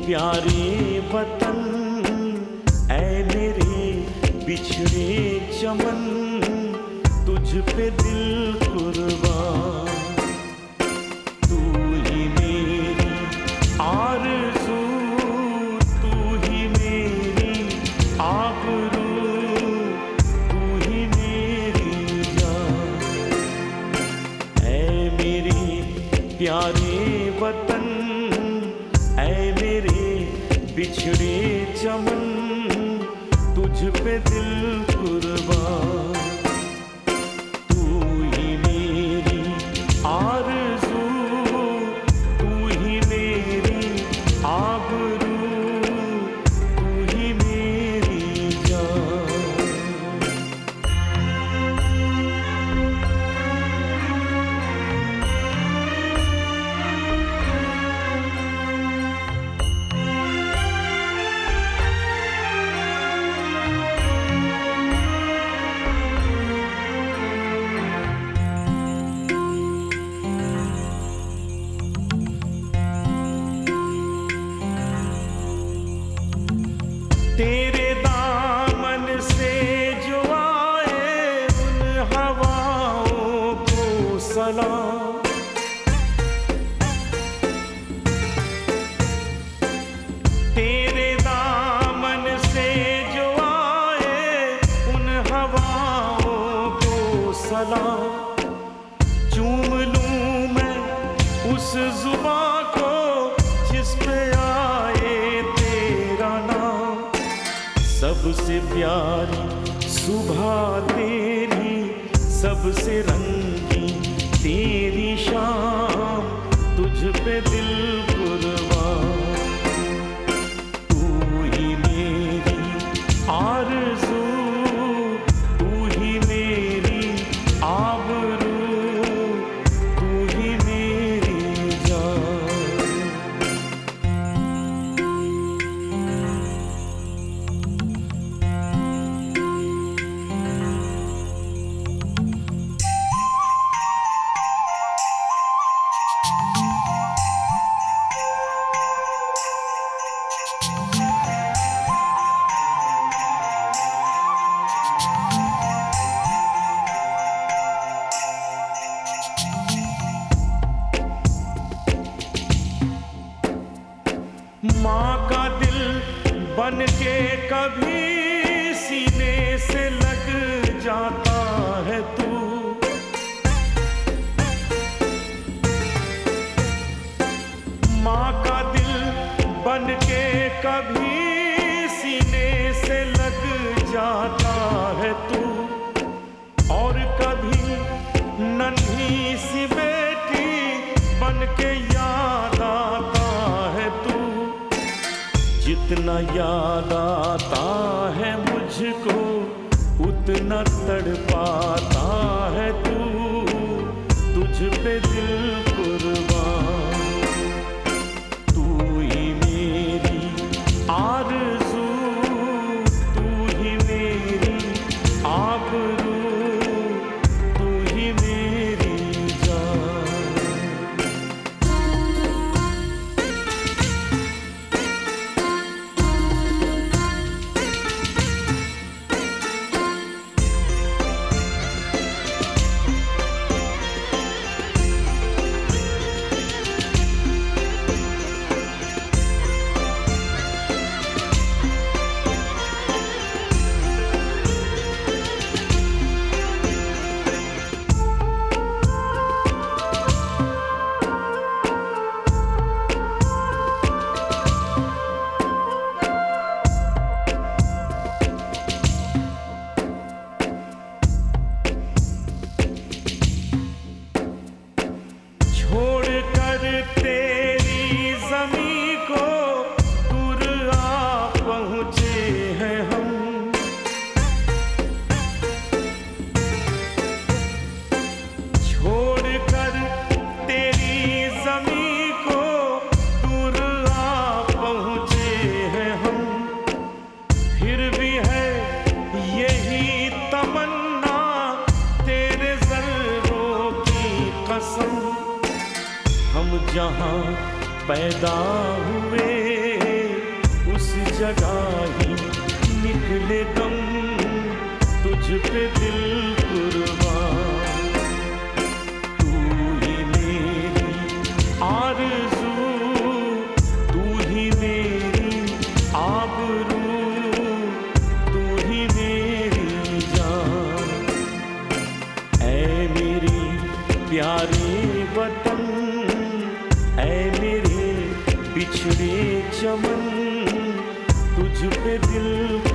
प्यारे वतन, ऐ मेरे बिछड़े चमन, तुझ पे दिल कुर्बान। तू ही मेरी आरज़ू, तू ही मेरी आबरू, तू ही मेरी जान। ऐ मेरे प्यारे वतन, ऐ मेरे बिछड़े चमन, तुझ पे दिल कुर्बान। तू ही मेरी आरज़ू, तू ही मेरी आबरू, तू ही मेरी जान। तेरे दामन से जो आए उन हवाओं को सलाम। तेरे दामन से जो आए उन हवाओं को सलाम। चूम लूं मैं उस जुबां को जिस पे आए तेरा नाम। सबसे प्यारी सुबह तेरी, सबसे रंगी तेरी शाम, तुझ पे दिल कुर्बान। तू ही मेरी आरज़ू, तू ही मेरी आबरू, तू ही मेरी जान। माँ का दिल बन के कभी सीने से लग जाता है तू। माँ का दिल बन के कभी सीने से लग जाता है तू। और कभी नन्ही सी बेटी बन के याद आता है तू। जितना याद आता है मुझको उतना तड़पाता है तू। तुझ पे दिल कुर्बान। तू ही मेरी आरज़ू, तू ही मेरी आबरू, तू ही मेरी जान। तेरी ज़मीं को दूर आ पहुँचे हैं हम। छोड़कर तेरी ज़मीं को दूर आ पहुँचे हैं हम। फिर भी है यही तमन्ना तेरे ज़र्रों की कसम। हम जहाँ पैदा हुए जगह ही निकले दम, तुझ पे दिल कुर्बान। तू ही मेरी आरज़ू, तू ही मेरी आबरू, तू ही मेरी जान। ऐ मेरी प्यारे वतन, ऐ मेरे बिछड़े चमन, तुझ पे दिल